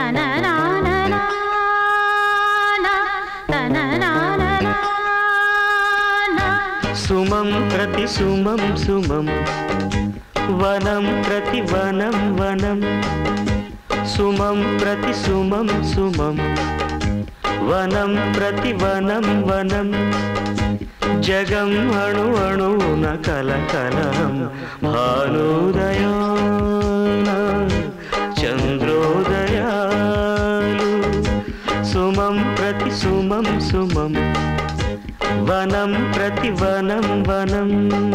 సుమం ప్రతి సుమం సుమం వనం ప్రతి వనం వనం సుమం ప్రతి సుమం సుమం వనం ప్రతి వనం వనం జగం అణు అణువున కలకలం భానుదయాన చంద్రోదయాలు సుమం ప్రతి సుమం సుమం వనం ప్రతి వనం వనం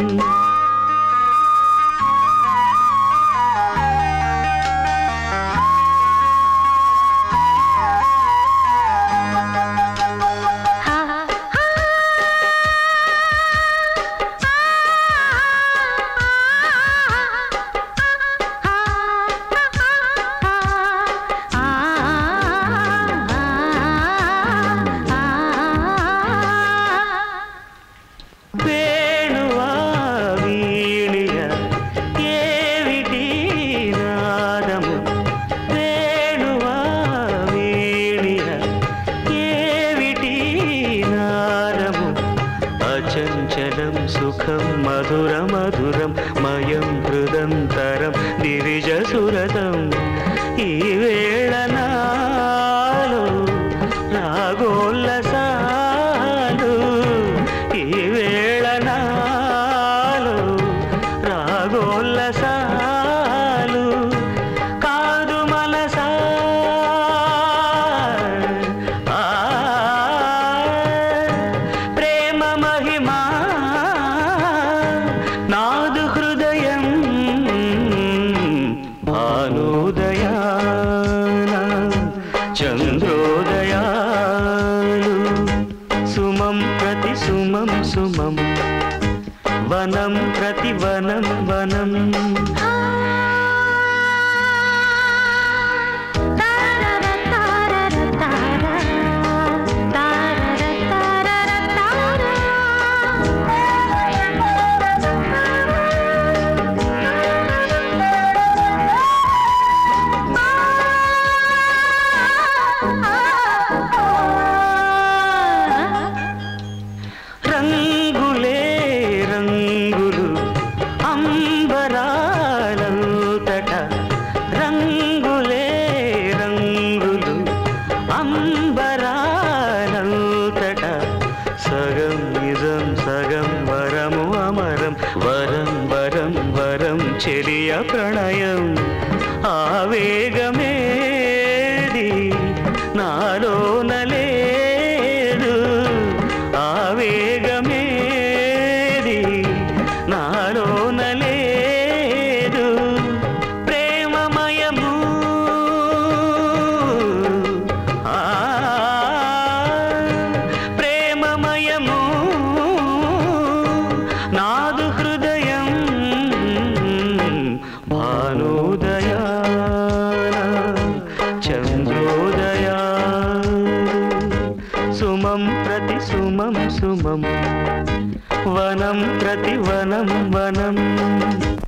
చంచలం సుఖం మధుర మధురం మయం హృదంతరం దివిజ సురతం ఈ వేళ నాలో రాగోల్లసాలు ఈ వేళ నాలో రాగోల్లసాలు కాదు మనసా నాదు హృదయం భానుదయాన చంద్రోదయాలు సుమం ప్రతి సుమం సుమం వనం ప్రతి వనం వనం రంగులే రంగులు అంబరాలంతట రంగులే రంగులు అంబరాలంతట సగం నిజం సగం వరము అమరం వరం వరం వరం చెలియ ప్రణయం ఆవేగమేది నాలోన లేదు ఆవేగమేది నాలోన లేదు ప్రేమమయము ప్రేమమయము నాదు హృదయం భానుదయాన చంద్రోదయా సుమం ప్రతి సుమం సుమం వనం ప్రతి వనం వనం